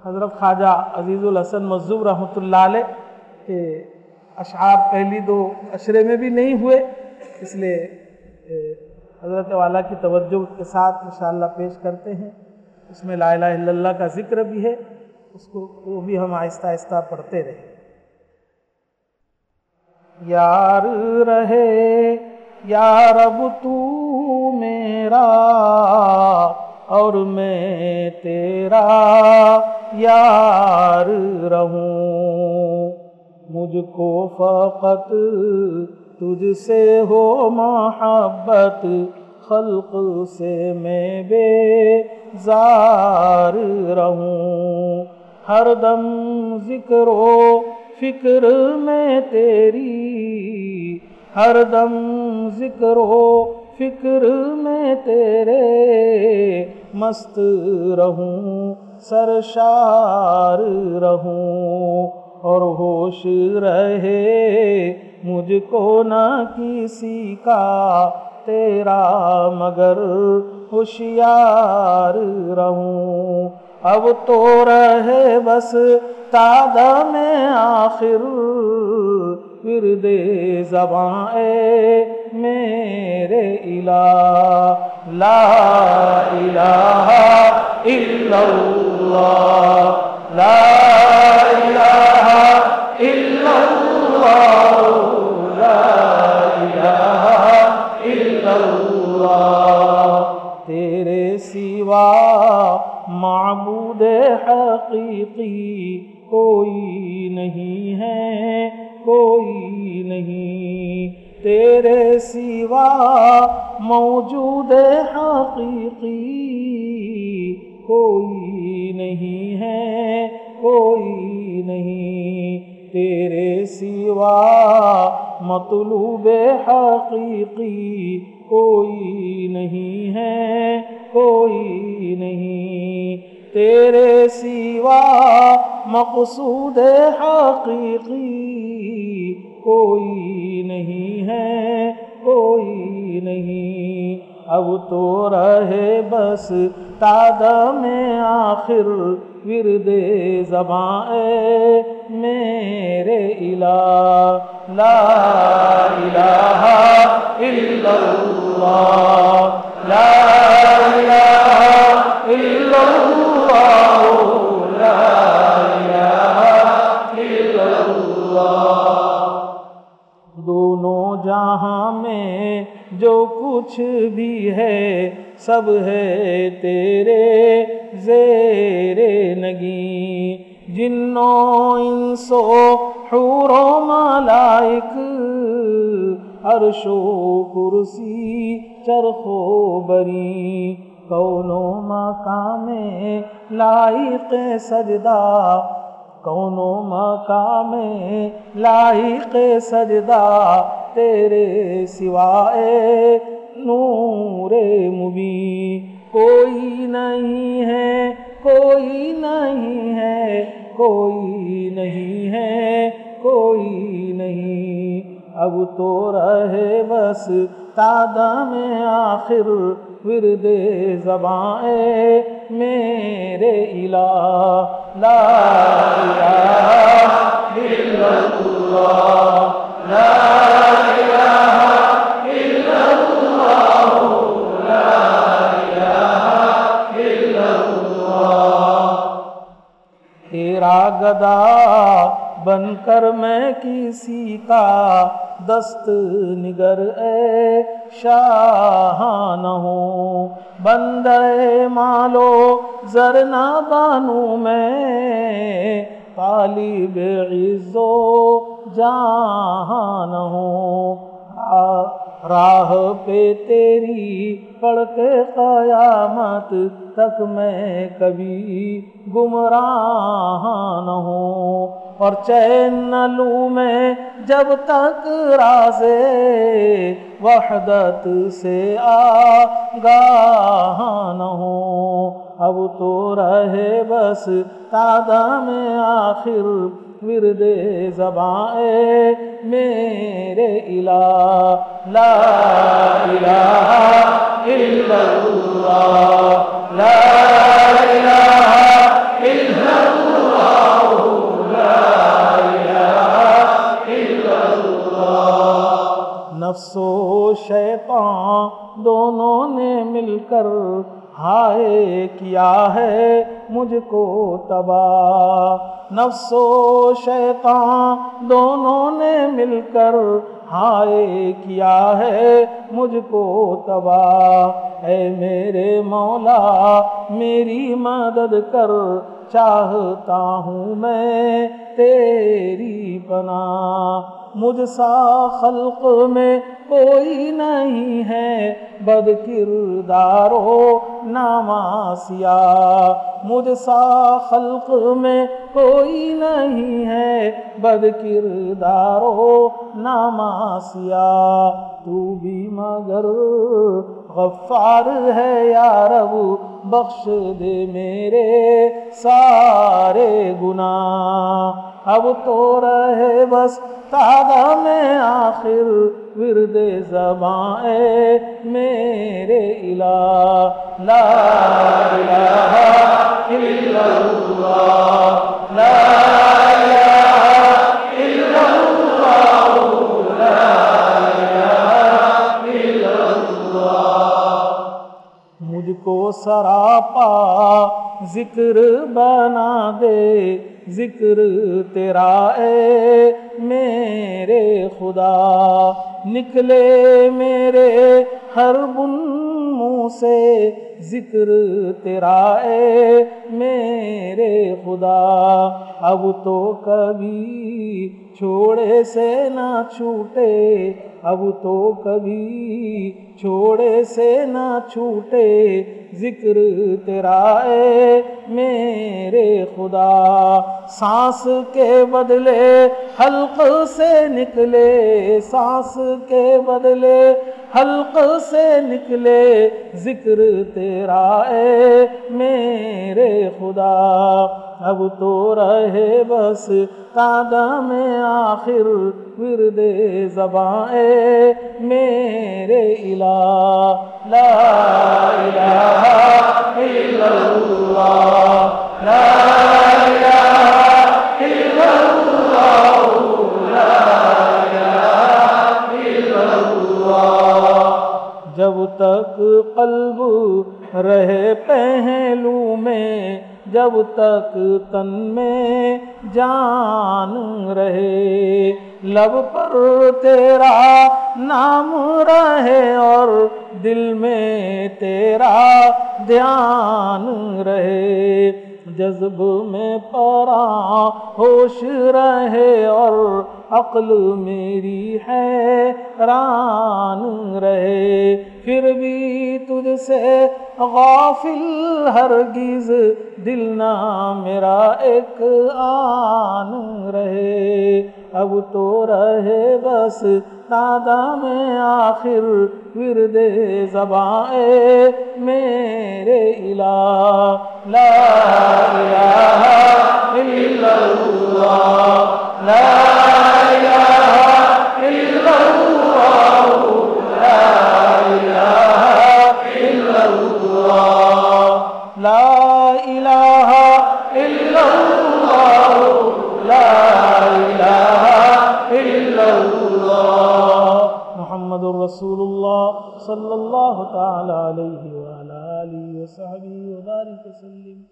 حضرت خواجہ عزیز الحسن مظہور رحمۃ اللہ علیہ کے اشعار پہلی دو اشرے میں بھی نہیں ہوئے، اس لیے حضرت والا کی توجہ کے ساتھ انشاءاللہ پیش کرتے ہیں۔ اس میں لا الہ الا اللہ کا ذکر بھی ہے، اس کو وہ بھی ہم آہستہ آہستہ پڑھتے رہیں۔ یار رہے یا رب تو میرا اور میں تیرا یار رہوں، مجھ کو فقط تجھ سے ہو محبت، خلق سے میں بیزار رہوں، ہر دم ذکر و فکر میں تیری، ہر دم ذکر و فکر میں تیرے مست رہوں، سرشار رہوں، اور ہوش رہے مجھ کو نہ کسی کا تیرا مگر ہوشیار رہوں۔ اب تو رہے بس تادہ میں آخر ورد زباں اے میرے الہ، لا الہ الا اللہ، لا الہ الا اللہ، لا الہ الا اللہ۔ تیرے سوا معبود حقیقی کوئی نہیں ہے، کوئی نہیں، تیرے سوا موجود حقیقی کوئی نہیں ہے، کوئی نہیں، تیرے سوا مطلوب حقیقی کوئی نہیں ہے، کوئی نہیں، تیرے سوا مقصود حقیقی کوئی نہیں ہے، کوئی نہیں۔ اب تو رہے بس تادہ میں آخر ورد زباں اے میرے الہ، لا الہ الا اللہ، لا الہ الا اللہ، لا الہ الا اللہ۔ دونوں جہاں میں جو کچھ بھی ہے سب ہے تیرے زیر نگیں، جنوں انس و حور و ملائک، عرش و کرسی چرخ و بری، کون و مقام لائق سجدہ، کون و مقام لائق سجدہ تیرے سوائے نور مبین، کوئی نہیں ہے، کوئی نہیں ہے، کوئی نہیں ہے، کوئی نہیں۔ اب تو رہے بس تادہ میں آخر ورد زباں اے میرے الہ، لا الہ الا اللہ، لا الہ الا اللہ، لا الہ الا اللہ۔ تیرا گدا بن کر میں کسی کا دست نگر اے شاہ نہ ہوں، بندے مالو زر نہ بانوں میں، طالب عز و جاہ نہ ہوں، راہ پہ تیری پڑھ کے قیامت تک میں کبھی گمراہ نہ ہوں، اور چین نہ لوں میں جب تک راز وحدت سے آگاہ نہ ہوں۔ اب تو رہے بس تادہ میں آخر ورد زباں اے میرے الہ، لا الہ الا اللہ، لا الہ الا اللہ۔ دونوں نے مل کر ہائے کیا ہے مجھ کو تباہ، نفس و شیطان دونوں نے مل کر ہائے کیا ہے مجھ کو تباہ، اے میرے مولا میری مدد کر، چاہتا ہوں میں تیری پناہ، مجھ سا خلق میں کوئی نہیں ہے بد کردار و نامعصیہ، مجھ سا خلق میں کوئی نہیں ہے بد کردار و نامعصیہ، تو بھی مگر غفار ہے یا رب، بخش دے میرے سارے گناہ، اب تو رہے بس تادہ میں آخر ورد زباں اے میرے الہ، لا الہ الا اللہ، لا الہ الا اللہ، لا الہ الا اللہ، مجھ کو سراپا ذکر بنا دے، ذکر تیرا اے میرے خدا، نکلے میرے ہر بن منہ سے ذکر تیرا اے میرے خدا، اب تو کبھی چھوڑے سے نہ چھوٹے، اب تو کبھی چھوڑے سے نہ چھوٹے ذکر تیرا اے میرے خدا، سانس کے بدلے حلق سے نکلے، سانس کے بدلے حلق سے نکلے ذکر تیرا اے میرے خدا، اب تو رہے بس قدم آخر ورد زباں اے میرے الہ، لا الہ الا اللہ، لا الہ الا اللہ، لا الہ الا اللہ، جب تک قلب رہے پہلو میں، جب تک تن میں جان رہے، لب پر تیرا نام رہے اور دل میں تیرا دھیان رہے، جذب میں پراں ہوش رہے اور عقل میری حیران رہے، پھر بھی تجھ سے غافل ہرگز دل نہ میرا ایک آن رہے، اب تو رہے بس نادہ میں آخر ورد زباں اے میرے الہ، لا الہ الا اللہ، لا الہ الا اللہ، لا الہ الا اللہ، لا الہ الا اللہ، لا الہ الا اللہ، محمد رسول اللہ صلی اللہ تعالی علیہ وآلہ آلہ وصحبہ وبارک وسلم۔